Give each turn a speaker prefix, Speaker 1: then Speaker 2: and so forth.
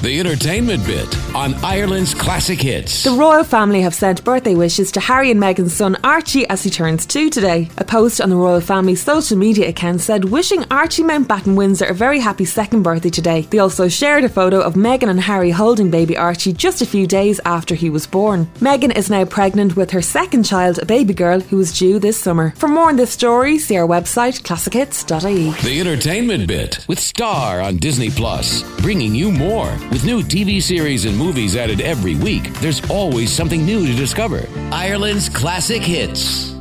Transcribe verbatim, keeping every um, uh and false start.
Speaker 1: The entertainment bit on Ireland's Classic Hits.
Speaker 2: The royal family have sent birthday wishes to Harry and Meghan's son Archie as he turns two today. A post on the royal family's social media account said, wishing Archie Mountbatten Windsor a very happy second birthday today. They also shared a photo of Meghan and Harry holding baby Archie just a few days after he was born. Meghan is now pregnant with her second child, a baby girl, who is due this summer. For more on this story, see our website classic hits dot I E.
Speaker 1: The entertainment bit with Star on Disney Plus, bringing you more. With new T V series and movies added every week, there's always something new to discover. Ireland's Classic Hits.